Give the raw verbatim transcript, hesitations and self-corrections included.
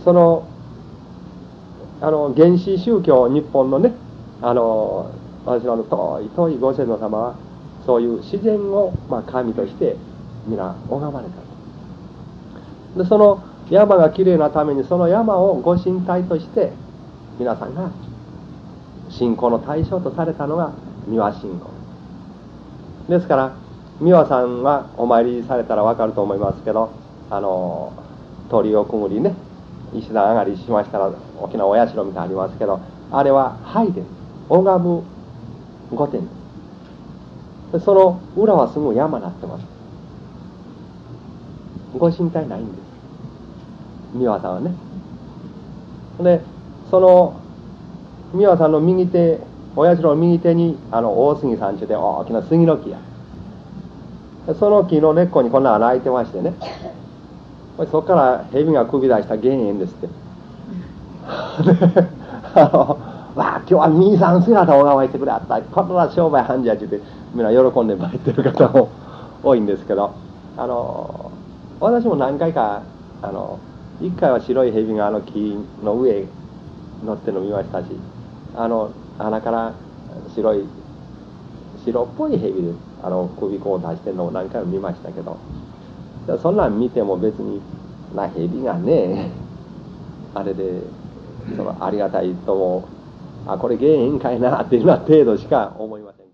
そのあの原始宗教日本のね、あの私のあの遠い遠いご先祖様はそういう自然を、まあ、神として皆拝まれたと。でその山がきれいなためにその山をご神体として皆さんが信仰の対象とされたのが三輪信仰ですから、三輪さんはお参りされたら分かると思いますけど、あの鳥をくぐりね石段上がりしましたら大きなお社みたいにありますけど、あれは拝殿、拝む御殿で、その裏はすぐ山になってます。ご神体ないんです、三輪さんはね。でその三輪さんの右手、お社の右手にあの大杉さんちゅうで大きな杉の木や、その木の根っこにこんな穴開いてましてね、そこから蛇が首出した原因ですってあのわあ今日は兄さん姿を拝ましてくれあった、こんな商売繁盛やちゅうてみんな喜んで参ってる方も多いんですけど、あの私も何回かあの一回は白い蛇があの木の上へ乗ってるの見ましたし、あの穴から白い白っぽい蛇であの首こう出してるのを何回も見ましたけど、そんなん見ても別にな蛇がねあれでそのありがたいともあこれ芸人かいなっていうような程度しか思いません。